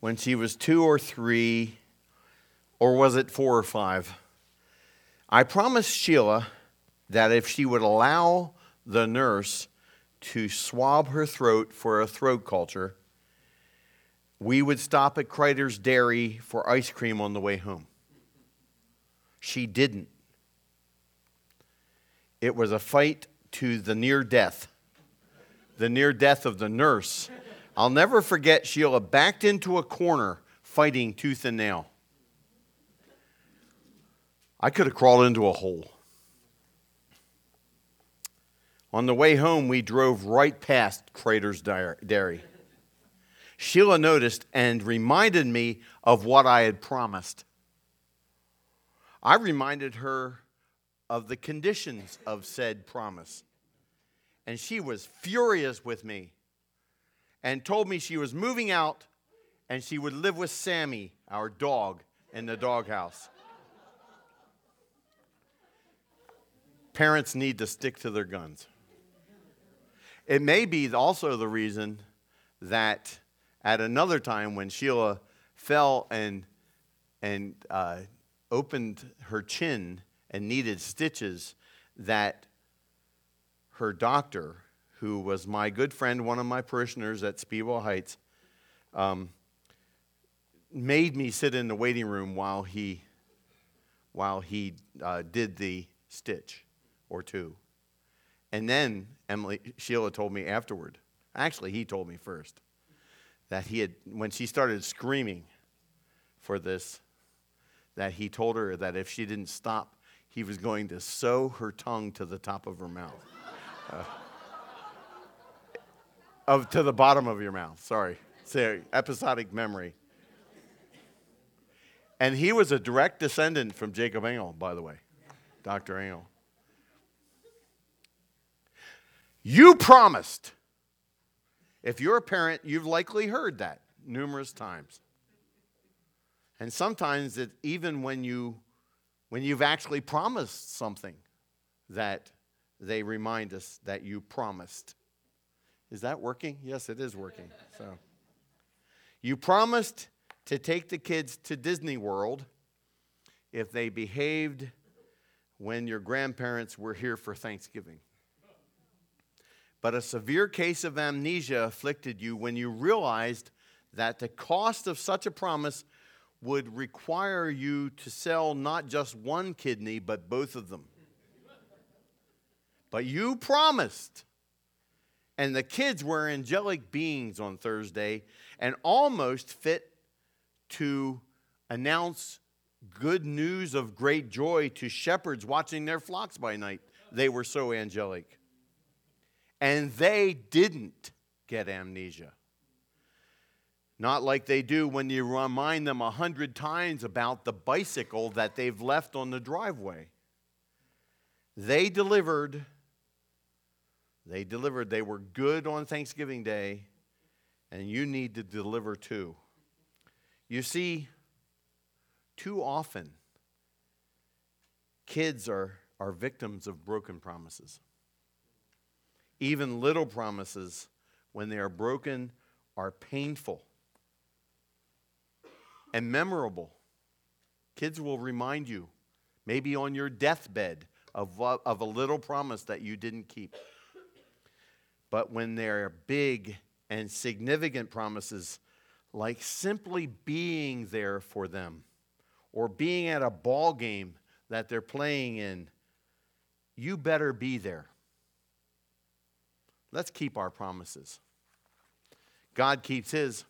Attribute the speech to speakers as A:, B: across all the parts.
A: when she was 2 or 3, or was it 4 or 5, I promised Sheila that if she would allow the nurse to swab her throat for a throat culture, we would stop at Kreider's Dairy for ice cream on the way home. She didn't. It was a fight to the near death of the nurse. I'll never forget, Sheila backed into a corner fighting tooth and nail. I could have crawled into a hole. On the way home, we drove right past Kreider's Dairy. Sheila noticed and reminded me of what I had promised. I reminded her of the conditions of said promise. And she was furious with me and told me she was moving out and she would live with Sammy, our dog, in the doghouse. Parents need to stick to their guns. It may be also the reason that at another time when Sheila fell and opened her chin and needed stitches, that her doctor, who was my good friend, one of my parishioners at Speedwell Heights, made me sit in the waiting room while he did the stitch or two. And then Sheila told me afterward, actually he told me first, that when she started screaming for this, that he told her that if she didn't stop, he was going to sew her tongue to the top of her mouth. To the bottom of your mouth, sorry. It's episodic memory. And he was a direct descendant from Jacob Engel, by the way, Dr. Engel. You promised. If you're a parent, you've likely heard that numerous times. And sometimes even when you've actually promised something, that they remind us that you promised. Is that working? Yes, it is working. So, you promised to take the kids to Disney World if they behaved when your grandparents were here for Thanksgiving. But a severe case of amnesia afflicted you when you realized that the cost of such a promise would require you to sell not just one kidney, but both of them. But you promised. And the kids were angelic beings on Thursday and almost fit to announce good news of great joy to shepherds watching their flocks by night. They were so angelic. And they didn't get amnesia. Not like they do when you remind them 100 times about the bicycle that they've left on the driveway. They delivered. They were good on Thanksgiving Day, and you need to deliver too. You see, too often, kids are victims of broken promises. Even little promises, when they are broken, are painful and memorable. Kids will remind you, maybe on your deathbed, of a little promise that you didn't keep. But when they're big and significant promises, like simply being there for them or being at a ball game that they're playing in, you better be there. Let's keep our promises. God keeps his.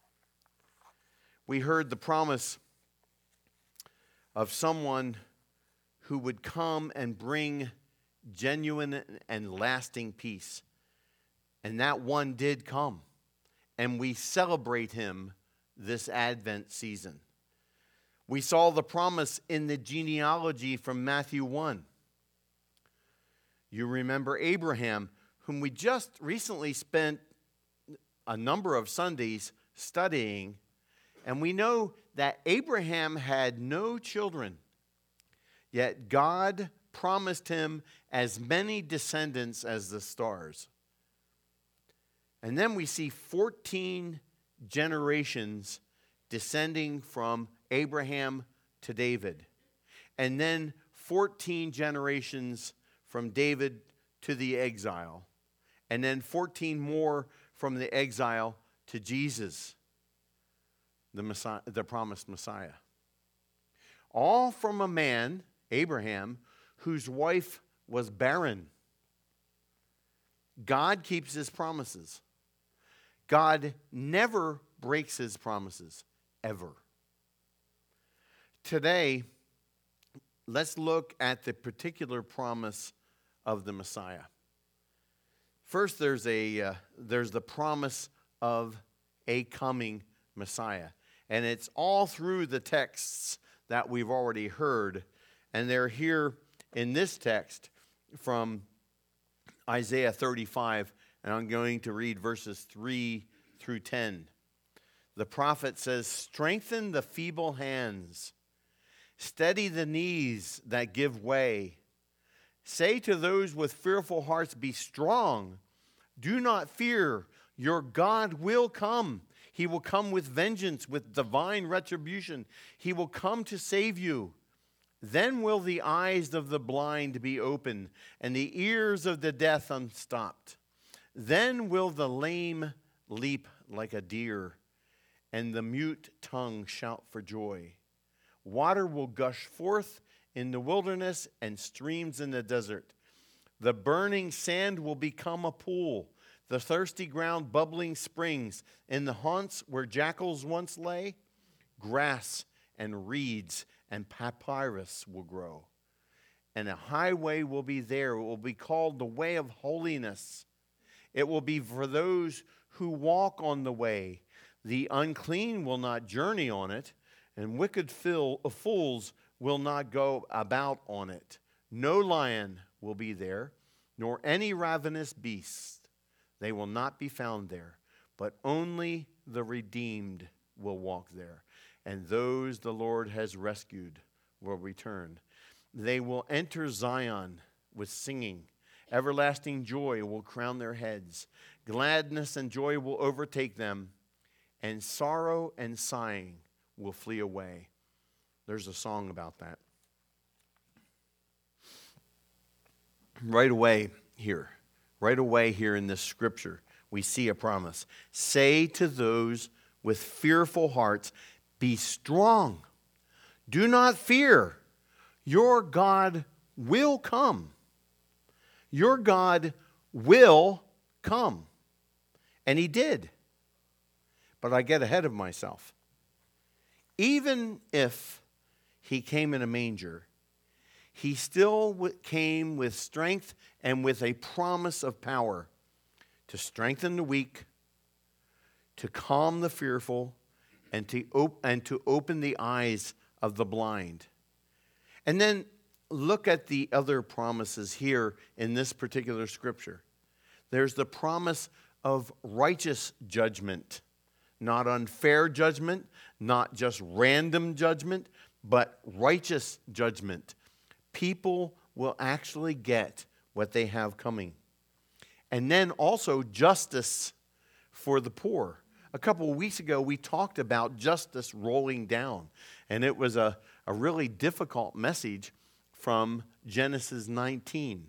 A: We heard the promise of someone who would come and bring genuine and lasting peace. And that one did come. And we celebrate him this Advent season. We saw the promise in the genealogy from Matthew 1. You remember Abraham, whom we just recently spent a number of Sundays studying. And we know that Abraham had no children. Yet God promised him as many descendants as the stars. And then we see 14 generations descending from Abraham to David. And then 14 generations from David to the exile. And then 14 more from the exile to Jesus, the Messiah, the promised Messiah. All from a man, Abraham, whose wife was barren. God keeps his promises. God never breaks his promises, ever. Today, let's look at the particular promise of the Messiah. First, there's the promise of a coming Messiah. And it's all through the texts that we've already heard. And they're here in this text from Isaiah 35. And I'm going to read verses 3 through 10. The prophet says, "Strengthen the feeble hands. Steady the knees that give way. Say to those with fearful hearts, be strong. Do not fear. Your God will come. He will come with vengeance, with divine retribution. He will come to save you. Then will the eyes of the blind be opened, and the ears of the deaf unstopped. Then will the lame leap like a deer, and the mute tongue shout for joy. Water will gush forth in the wilderness and streams in the desert. The burning sand will become a pool, the thirsty ground bubbling springs. In the haunts where jackals once lay, grass and reeds and papyrus will grow. And a highway will be there. It will be called the way of holiness. It will be for those who walk on the way. The unclean will not journey on it, and wicked fools will not go about on it. No lion will be there, nor any ravenous beast. They will not be found there, but only the redeemed will walk there, and those the Lord has rescued will return. They will enter Zion with singing. Everlasting joy will crown their heads. Gladness and joy will overtake them, and sorrow and sighing will flee away." There's a song about that. Right away here in this scripture, we see a promise. Say to those with fearful hearts, be strong. Do not fear. Your God will come. Your God will come. And he did. But I get ahead of myself. Even if he came in a manger, he still came with strength and with a promise of power to strengthen the weak, to calm the fearful, and to open the eyes of the blind. And then look at the other promises here in this particular scripture. There's the promise of righteous judgment, not unfair judgment, not just random judgment, but righteous judgment. People will actually get what they have coming. And then also justice for the poor. A couple of weeks ago, we talked about justice rolling down. And it was a really difficult message from Genesis 19.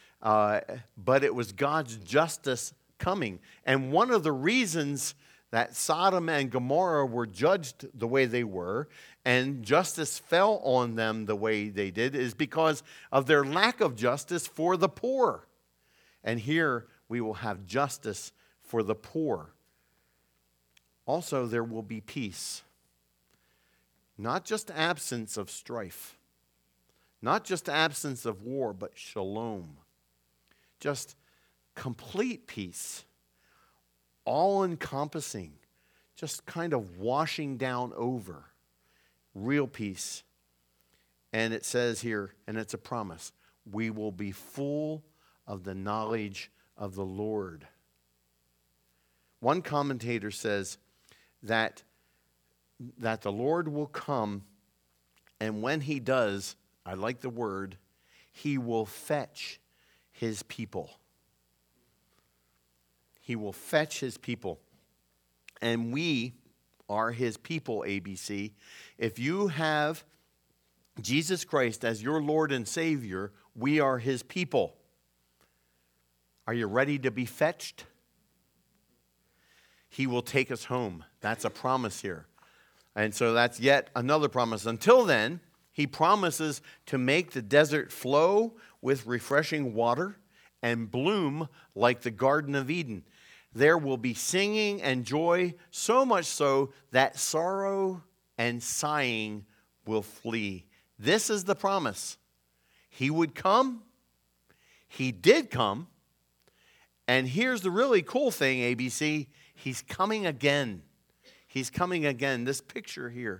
A: But it was God's justice coming. And one of the reasons that Sodom and Gomorrah were judged the way they were, and justice fell on them the way they did, is because of their lack of justice for the poor. And here we will have justice for the poor. Also, there will be peace. Not just absence of strife. Not just absence of war, but shalom. Just complete peace. All-encompassing. Just kind of washing down over. Real peace. And it says here, and it's a promise, we will be full of the knowledge of the Lord. One commentator says that the Lord will come, and when he does, I like the word, he will fetch his people. He will fetch his people. And we are his people, ABC. If you have Jesus Christ as your Lord and Savior, we are his people. Are you ready to be fetched? He will take us home. That's a promise here. And so that's yet another promise. Until then, he promises to make the desert flow with refreshing water and bloom like the Garden of Eden. There will be singing and joy, so much so that sorrow and sighing will flee. This is the promise. He would come. He did come. And here's the really cool thing, ABC. He's coming again. He's coming again. This picture here.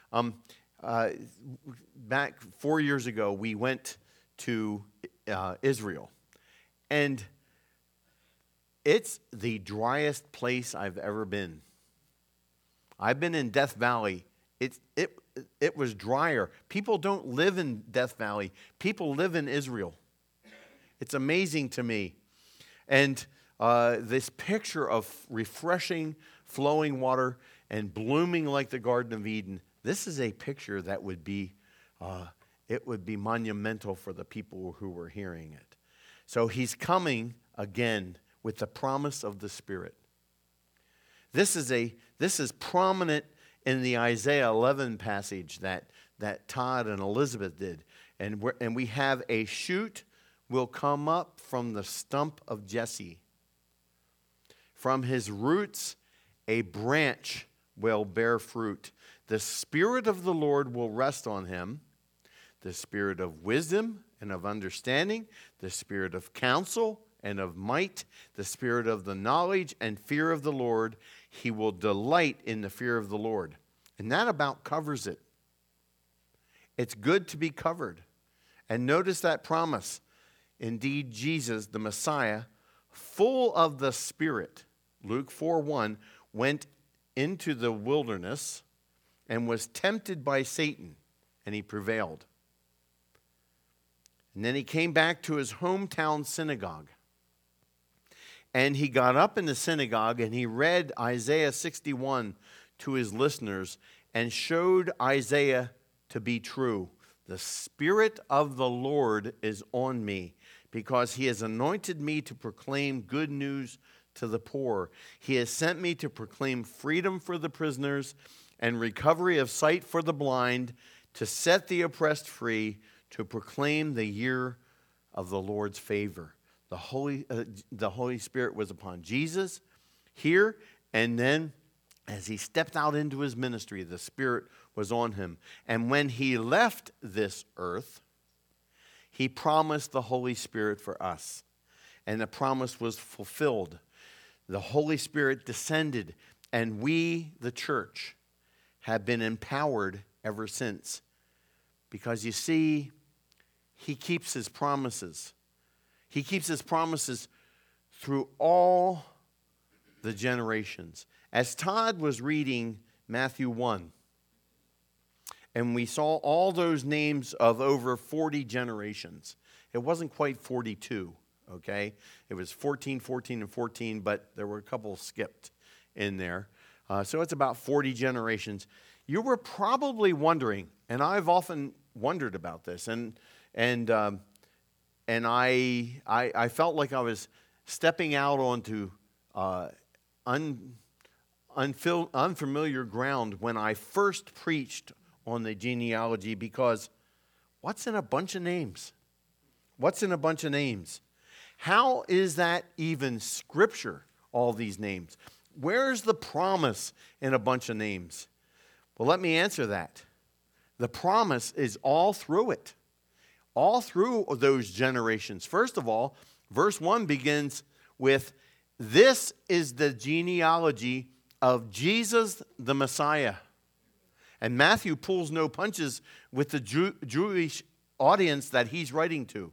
A: Back 4 years ago, we went to Israel. And it's the driest place I've ever been. I've been in Death Valley. It was drier. People don't live in Death Valley. People live in Israel. It's amazing to me. And this picture of refreshing, flowing water and blooming like the Garden of Eden, this is a picture that would be monumental for the people who were hearing it. So he's coming again with the promise of the Spirit. This is prominent in the Isaiah 11 passage that Todd and Elizabeth did. And we have a shoot will come up from the stump of Jesse. From his roots, a branch will bear fruit. The Spirit of the Lord will rest on him, the Spirit of wisdom and of understanding, the Spirit of counsel and of might, the Spirit of the knowledge and fear of the Lord. He will delight in the fear of the Lord. And that about covers it. It's good to be covered. And notice that promise. Indeed, Jesus, the Messiah, full of the Spirit, Luke 4:1, went into the wilderness and was tempted by Satan, and he prevailed. And then he came back to his hometown synagogue. And he got up in the synagogue and he read Isaiah 61 to his listeners and showed Isaiah to be true. The Spirit of the Lord is on me because he has anointed me to proclaim good news to the poor. He has sent me to proclaim freedom for the prisoners and recovery of sight for the blind, to set the oppressed free, to proclaim the year of the Lord's favor. The Holy Spirit was upon Jesus here, and then as he stepped out into his ministry, the Spirit was on him. And when he left this earth, he promised the Holy Spirit for us. And the promise was fulfilled. The Holy Spirit descended, and we, the church, have been empowered ever since. Because you see, he keeps his promises. He keeps his promises through all the generations. As Todd was reading Matthew 1, and we saw all those names of over 40 generations. It wasn't quite 42, okay? It was 14, 14, and 14, but there were a couple skipped in there. So it's about 40 generations. You were probably wondering, and I've often wondered about this, and I felt like I was stepping out onto unfamiliar ground when I first preached on the genealogy, because what's in a bunch of names? What's in a bunch of names? How is that even scripture, all these names? Where's the promise in a bunch of names? Well, let me answer that. The promise is all through it. All through those generations. First of all, verse 1 begins with, "This is the genealogy of Jesus the Messiah." And Matthew pulls no punches with the Jewish audience that he's writing to.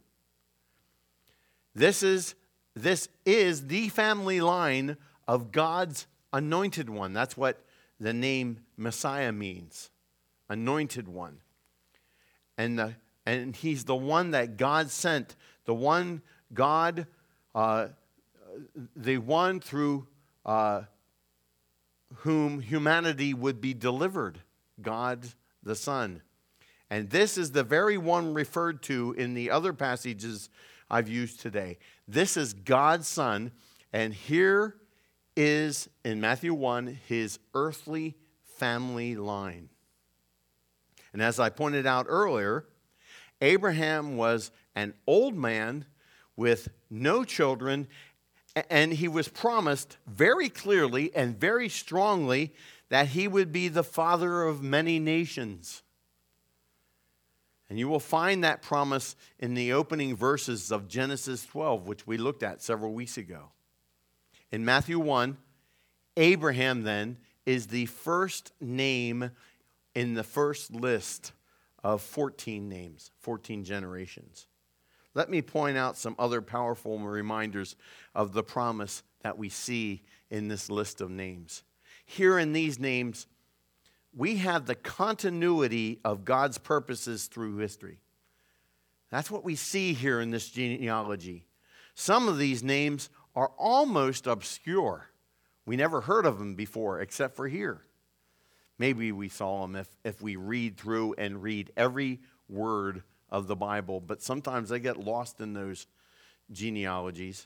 A: This is the family line of God's anointed one. That's what the name Messiah means. Anointed one. And he's the one that God sent. The one God, the one through whom humanity would be delivered, God the Son. And this is the very one referred to in the other passages I've used today. This is God's Son, and here is, in Matthew 1, his earthly family line. And as I pointed out earlier, Abraham was an old man with no children, and he was promised very clearly and very strongly that he would be the father of many nations. And you will find that promise in the opening verses of Genesis 12, which we looked at several weeks ago. In Matthew 1, Abraham then is the first name in the first list of 14 names, 14 generations. Let me point out some other powerful reminders of the promise that we see in this list of names. Here in these names, we have the continuity of God's purposes through history. That's what we see here in this genealogy. Some of these names are almost obscure. We never heard of them before, except for here. Maybe we saw them if we read through and read every word of the Bible, but sometimes they get lost in those genealogies.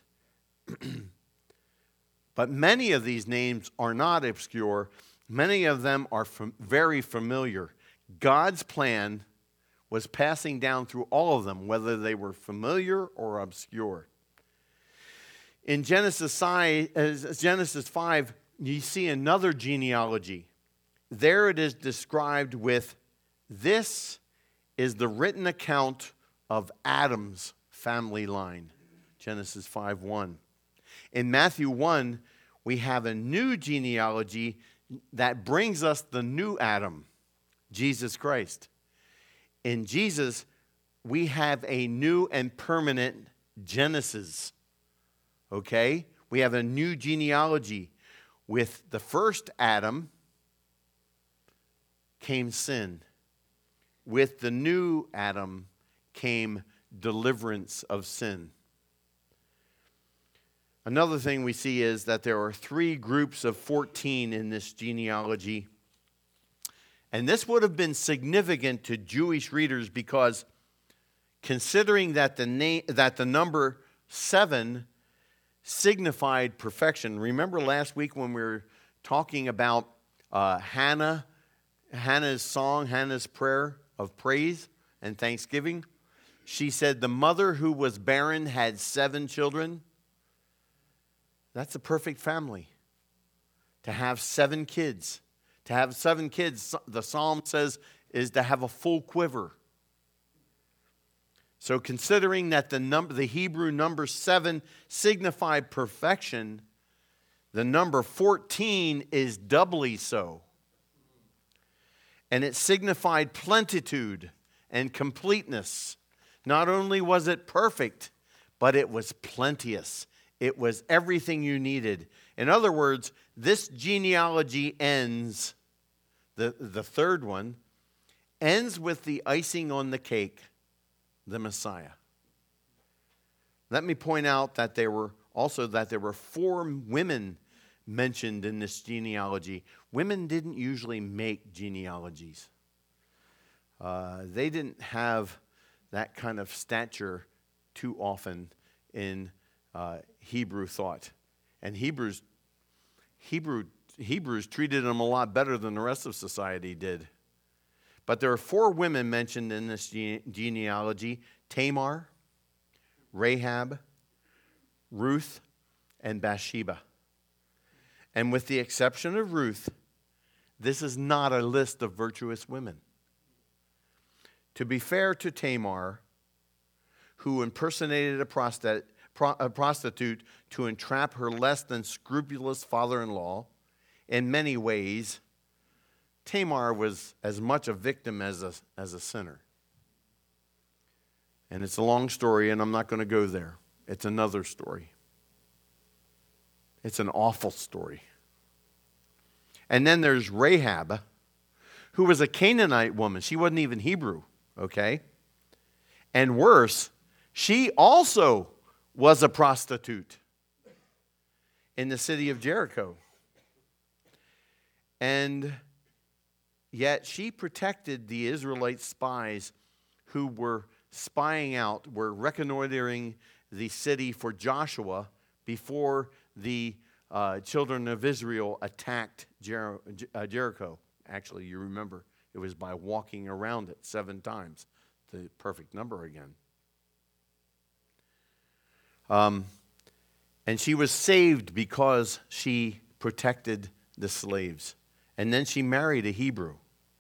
A: But many of these names are not obscure. Many of them are very familiar. God's plan was passing down through all of them, whether they were familiar or obscure. In Genesis 5, you see another genealogy. There it is described with, this is the written account of Adam's family line. Genesis 5:1. In Matthew 1, we have a new genealogy that brings us the new Adam, Jesus Christ. In Jesus, we have a new and permanent Genesis. Okay? We have a new genealogy. With the first Adam came sin. With the new Adam came deliverance of sin. Another thing we see is that there are 3 groups of 14 in this genealogy. And this would have been significant to Jewish readers because considering that the number 7 signified perfection. Remember last week when we were talking about Hannah's song, Hannah's prayer of praise and thanksgiving? She said the mother who was barren had 7 children. That's a perfect family. To have 7 kids. To have 7 kids, the psalm says, is to have a full quiver. So considering that the Hebrew number 7 signified perfection, the number 14 is doubly so. And it signified plenitude and completeness. Not only was it perfect, but it was plenteous. It was everything you needed. In other words, this genealogy ends, the third one, ends with the icing on the cake, the Messiah. Let me point out that there were 4 women mentioned in this genealogy. Women didn't usually make genealogies. They didn't have that kind of stature too often in Hebrew thought. And Hebrews treated them a lot better than the rest of society did. But there are 4 women mentioned in this genealogy: Tamar, Rahab, Ruth, and Bathsheba. And with the exception of Ruth, this is not a list of virtuous women. To be fair to Tamar, who impersonated a prostitute to entrap her less than scrupulous father-in-law, in many ways, Tamar was as much a victim as a sinner. And it's a long story, and I'm not going to go there. It's another story. It's an awful story. And then there's Rahab, who was a Canaanite woman. She wasn't even Hebrew, okay? And worse, she also was a prostitute in the city of Jericho. And yet she protected the Israelite spies who were spying out, were reconnoitering the city for Joshua before the children of Israel attacked Jericho. Actually, you remember, it was by walking around it 7 times, the perfect number again. And she was saved because she protected the slaves. And then she married a Hebrew.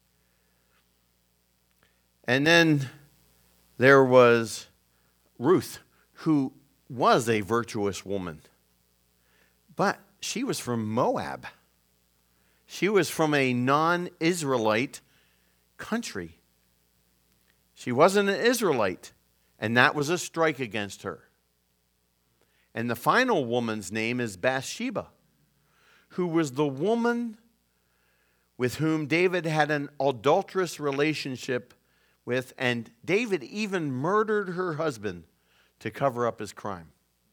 A: And then there was Ruth, who was a virtuous woman. But she was from Moab. She was from a non-Israelite country. She wasn't an Israelite, and that was a strike against her. And the final woman's name is Bathsheba, who was the woman with whom David had an adulterous relationship with, and David even murdered her husband to cover up his crime.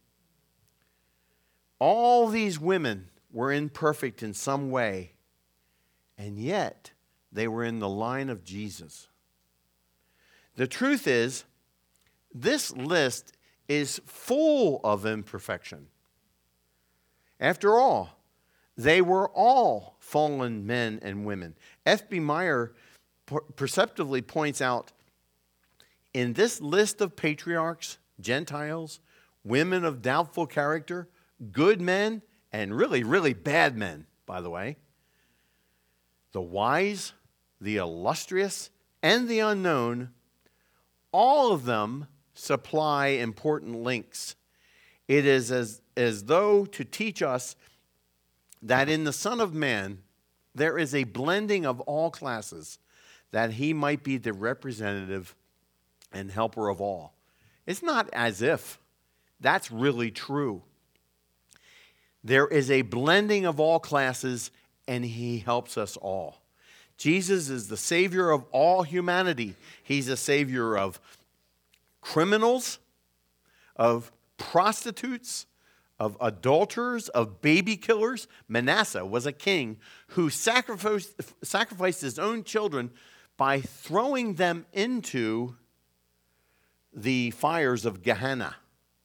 A: All these women were imperfect in some way, and yet they were in the line of Jesus. The truth is, this list is full of imperfection. After all, they were all fallen men and women. F.B. Meyer perceptively points out, in this list of patriarchs, Gentiles, women of doubtful character, good men, and really, really bad men, by the way, the wise, the illustrious, and the unknown, all of them supply important links. It is as though to teach us that in the Son of Man, there is a blending of all classes, that he might be the representative and helper of all. It's not as if that's really true. There is a blending of all classes, and he helps us all. Jesus is the Savior of all humanity. He's a Savior of criminals, of prostitutes, of adulterers, of baby killers. Manasseh was a king who sacrificed his own children by throwing them into the fires of Gehenna.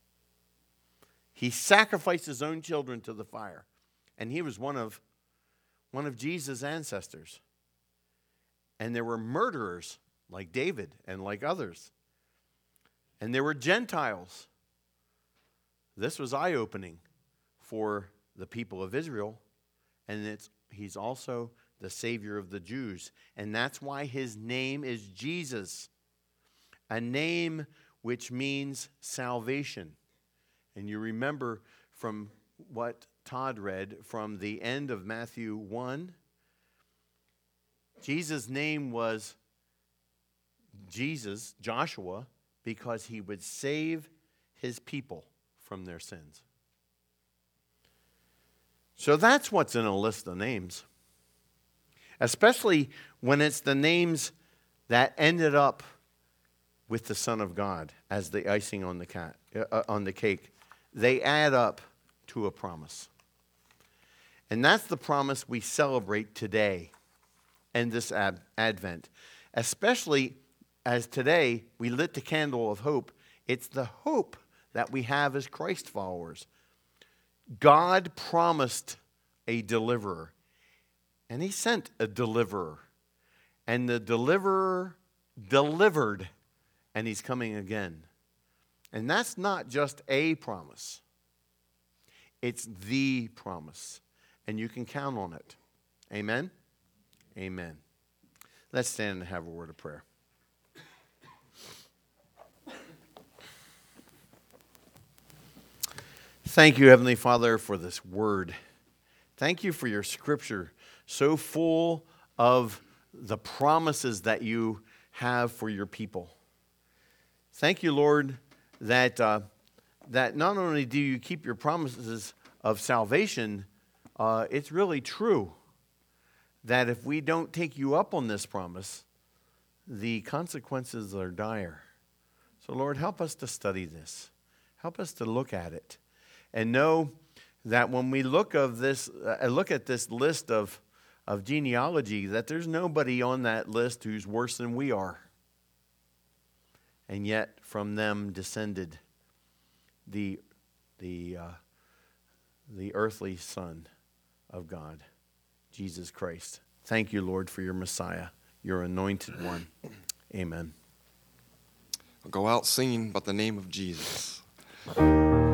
A: He sacrificed his own children to the fire. And he was one of Jesus' ancestors. And there were murderers like David and like others. And there were Gentiles. This was eye-opening for the people of Israel. And he's also the Savior of the Jews. And that's why his name is Jesus, a name which means salvation. And you remember from what Todd read from the end of Matthew 1, Jesus' name was Joshua, because he would save his people from their sins. So that's what's in a list of names. Especially when it's the names that ended up with the Son of God as the icing on the cake. They add up to a promise. And that's the promise we celebrate today and this Advent. Especially as today we lit the candle of hope. It's the hope that we have as Christ followers. God promised a deliverer, and he sent a deliverer. And the deliverer delivered, and he's coming again. And that's not just a promise. It's the promise. And you can count on it. Amen? Amen. Let's stand and have a word of prayer. Thank you, Heavenly Father, for this word. Thank you for your scripture, so full of the promises that you have for your people. Thank you, Lord, that not only do you keep your promises of salvation, it's really true that if we don't take you up on this promise, the consequences are dire. So, Lord, help us to study this. Help us to look at it and know that when we look at this list of of genealogy that there's nobody on that list who's worse than we are. And yet from them descended the earthly Son of God, Jesus Christ. Thank you, Lord, for your Messiah, your anointed one. Amen.
B: Go out singing about the name of Jesus.